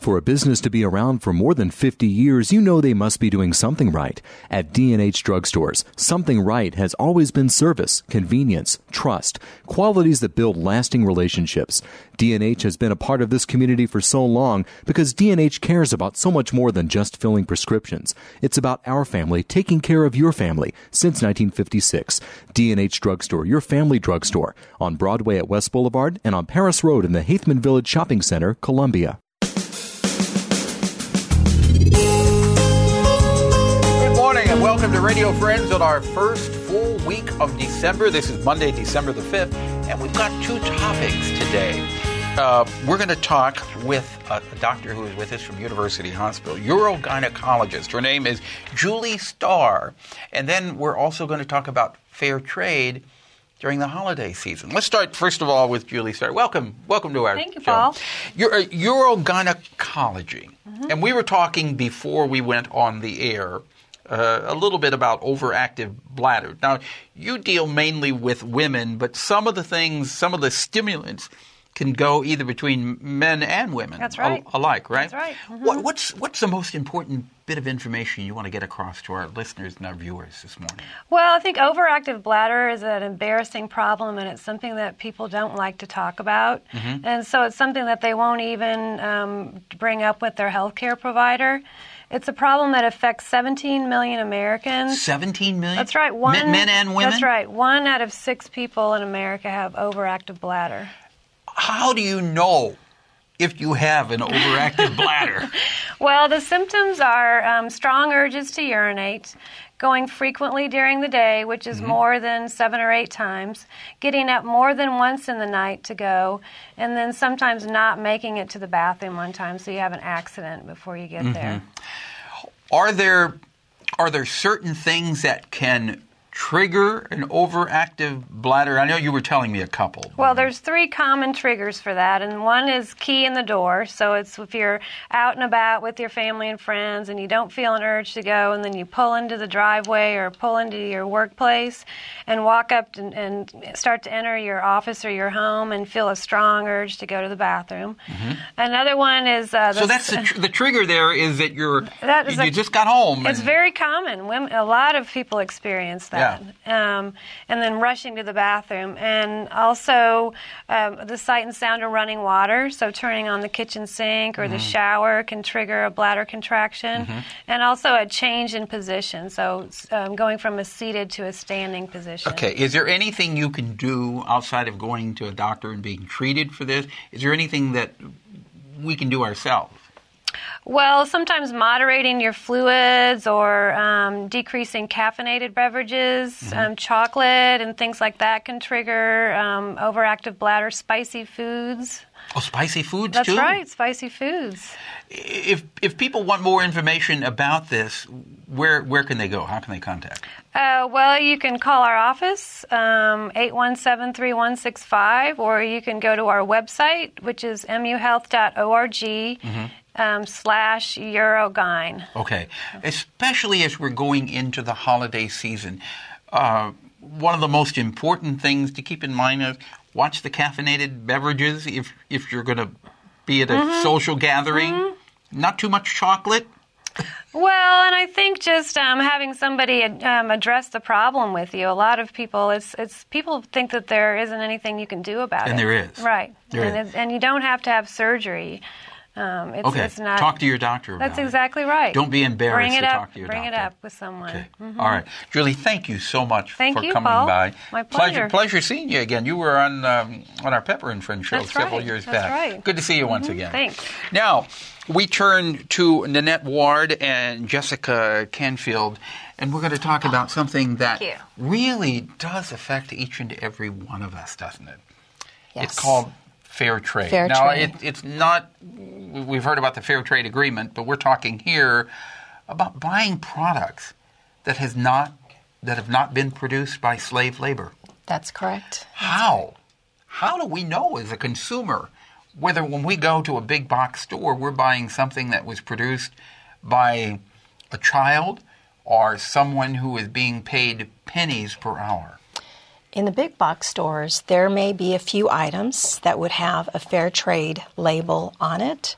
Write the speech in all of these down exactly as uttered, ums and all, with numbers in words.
For a business to be around for more than fifty years, you know they must be doing something right. At D and H Drugstores, something right has always been service, convenience, trust, qualities that build lasting relationships. D and H has been a part of this community for so long because D and H cares about so much more than just filling prescriptions. It's about our family taking care of your family since nineteen fifty-six. D and H Drugstore, your family drugstore, on Broadway at West Boulevard and on Paris Road in the Haithman Village Shopping Center, Columbia. Welcome to Radio Friends on our first full week of December. This is Monday, December the fifth, and we've got two topics today. Uh, we're going to talk with a, a doctor who is with us from University Hospital, urogynecologist. Her name is Julie Starr. And then we're also going to talk about fair trade during the holiday season. Let's start, first of all, with Julie Starr. Welcome. Welcome to our Thank you, show. Paul. You're, uh, urogynecology. Mm-hmm. And we were talking before we went on the air Uh, a little bit about overactive bladder. Now, you deal mainly with women, but some of the things, some of the stimulants can go either between men and women. That's right. Al- alike, right? That's right. Mm-hmm. What, what's, what's the most important bit of information you want to get across to our listeners and our viewers this morning? Well, I think overactive bladder is an embarrassing problem, and it's something that people don't like to talk about. Mm-hmm. And so it's something that they won't even um, bring up with their healthcare provider. It's a problem that affects seventeen million Americans. seventeen million? That's right. One, men, men and women? That's right. One out of six people in America have overactive bladder. How do you know if you have an overactive bladder? Well, the symptoms are um, strong urges to urinate, going frequently during the day, which is mm-hmm. more than seven or eight times, getting up more than once in the night to go, and then sometimes not making it to the bathroom one time, so you have an accident before you get mm-hmm. there. Are there are there certain things that can trigger an overactive bladder? I know you were telling me a couple. Well, there's three common triggers for that, and one is key in the door. So it's if you're out and about with your family and friends and you don't feel an urge to go, and then you pull into the driveway or pull into your workplace and walk up and, and start to enter your office or your home and feel a strong urge to go to the bathroom. Mm-hmm. Another one is... Uh, the, so that's the, tr- the trigger there is that you're that is you a, just got home. It's and, very common. Women, a lot of people experience that. Yeah. Um, and then rushing to the bathroom. And also um, the sight and sound of running water, so turning on the kitchen sink or mm-hmm. the shower can trigger a bladder contraction. Mm-hmm. And also a change in position, so um, going from a seated to a standing position. Okay. Is there anything you can do outside of going to a doctor and being treated for this? Is there anything that we can do ourselves? Well, sometimes moderating your fluids or um, decreasing caffeinated beverages, mm-hmm. um, chocolate and things like that can trigger um, overactive bladder. Spicy foods. Oh, spicy foods That's too? That's right, spicy foods. If if people want more information about this, where where can they go? How can they contact? Uh, well, you can call our office, um, eight one seven, three one six five, or you can go to our website, which is m u health dot org. Mm-hmm. Um, slash Urogyne. Okay. Especially as we're going into the holiday season, uh, one of the most important things to keep in mind is watch the caffeinated beverages if if you're going to be at a mm-hmm. social gathering. Mm-hmm. Not too much chocolate. Well, and I think just um, having somebody um, address the problem with you. A lot of people, it's it's people think that there isn't anything you can do about and it. And there is. Right. There and, is. It, and you don't have to have surgery. Um, it's, okay, it's not, talk to your doctor about That's exactly right. Don't be embarrassed bring it to up, talk to your bring doctor. Bring it up with someone. Okay. Mm-hmm. All right. Julie, thank you so much thank for you, coming Paul. by. My pleasure. pleasure. Pleasure seeing you again. You were on um, on our Pepper and Friends show That's several right. years That's back. Right. Good to see you mm-hmm. once again. Thanks. Now, we turn to Nanette Ward and Jessica Canfield, and we're going to talk about something that really does affect each and every one of us, doesn't it? Yes. It's called fair trade. Fair now, trade. It, it's not, we've heard about the fair trade agreement, but we're talking here about buying products that has not, that have not been produced by slave labor. That's correct. How? That's right. How do we know as a consumer whether when we go to a big box store, we're buying something that was produced by a child or someone who is being paid pennies per hour? In the big box stores, there may be a few items that would have a fair trade label on it.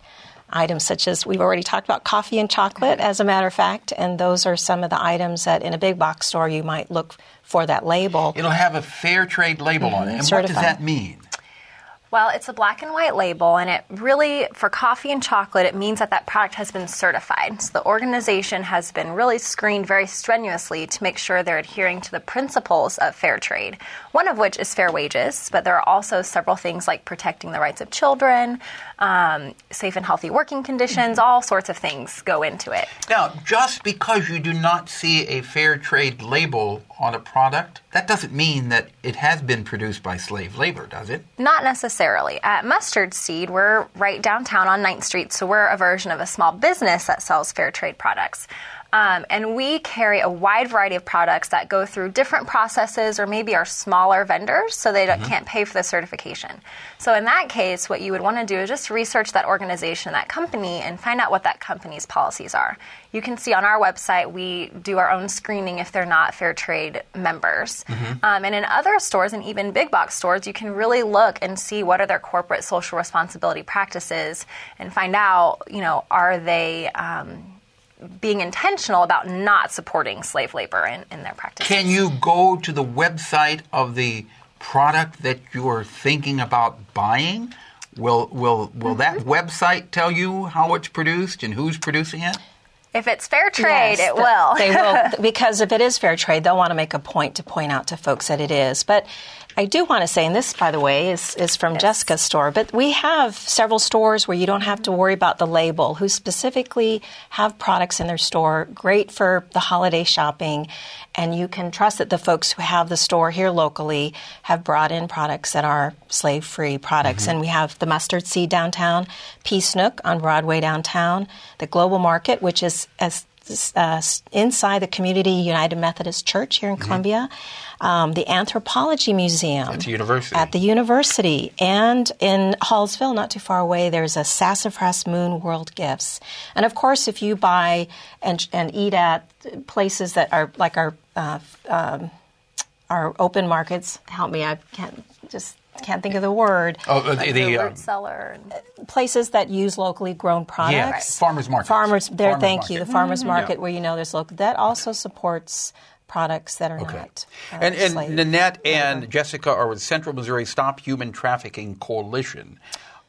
items such as we've already talked about coffee and chocolate, as a matter of fact, and those are some of the items that in a big box store you might look for that label. It'll have a fair trade label mm-hmm. on it. And Certified. What does that mean? Well, it's a black and white label, and it really, for coffee and chocolate, it means that that product has been certified. So the organization has been really screened very strenuously to make sure they're adhering to the principles of fair trade, one of which is fair wages, but there are also several things like protecting the rights of children, um, safe and healthy working conditions, all sorts of things go into it. Now, just because you do not see a fair trade label on a product, that doesn't mean that it has been produced by slave labor, does it? Not necessarily. At Mustard Seed, we're right downtown on ninth street, so we're a version of a small business that sells fair trade products. Um, and we carry a wide variety of products that go through different processes or maybe are smaller vendors, so they mm-hmm. can't pay for the certification. So in that case, what you would want to do is just research that organization, that company, and find out what that company's policies are. You can see on our website, we do our own screening if they're not fair trade members. Mm-hmm. Um, and in other stores, and even big box stores, you can really look and see what are their corporate social responsibility practices and find out, you know, are they um, being intentional about not supporting slave labor in, in their practices. Can you go to the website of the product that you're thinking about buying? Will will will mm-hmm. that website tell you how it's produced and who's producing it? If it's fair trade, yes, it will. They will, because if it is fair trade, they'll want to make a point to point out to folks that it is. But I do want to say, and this, by the way, is, is from yes. Jessica's store, but we have several stores where you don't have to worry about the label, who specifically have products in their store, great for the holiday shopping, and you can trust that the folks who have the store here locally have brought in products that are slave-free products. Mm-hmm. And we have the Mustard Seed downtown, Peace Nook on Broadway downtown, the Global Market, which is as Uh, inside the Community United Methodist Church here in mm-hmm. Columbia, um, the Anthropology Museum at the university, at the university, and in Hallsville, not too far away, there's a Sassafras Moon World Gifts. And of course, if you buy and and eat at places that are like our uh, um, our open markets, help me, I can't just. Can't think of the word. Oh, the, like the, the uh, root cellar. Places that use locally grown products. Yeah, right. Farmers markets. Farmers, there, farmers thank market. you. The farmers mm-hmm. market yeah. where you know there's local. That also supports products that are okay. not uh, And, and slave Nanette and labor. Jessica are with Central Missouri Stop Human Trafficking Coalition.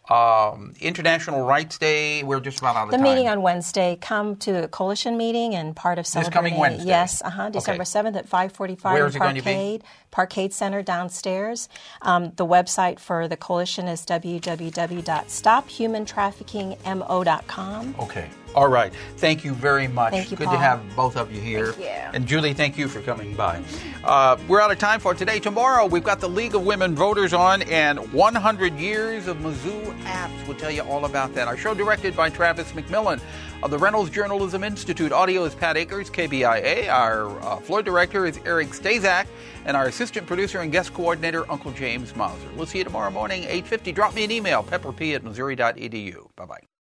Um, International Rights Day, we're just about out of the time. The meeting on Wednesday, come to a coalition meeting and part of celebrating. This coming Wednesday? Yes, uh-huh, December okay. seventh at five forty-five Where in is it going to be? Parkade, Parkade Center downstairs. Um, the website for the coalition is w w w dot stop human trafficking m o dot com. Okay. All right. Thank you very much. Thank you, Good Paul. to have both of you here. Thank you. And Julie, thank you for coming by. Uh, we're out of time for today. Tomorrow, we've got the League of Women Voters on, and one hundred years of Mizzou apps. We'll tell you all about that. Our show directed by Travis McMillan of the Reynolds Journalism Institute. Audio is Pat Akers, K B I A. Our uh, floor director is Eric Stazak, and our assistant producer and guest coordinator, Uncle James Mauser. We'll see you tomorrow morning, eight fifty. Drop me an email, pepperp at missouri dot e d u. Bye-bye.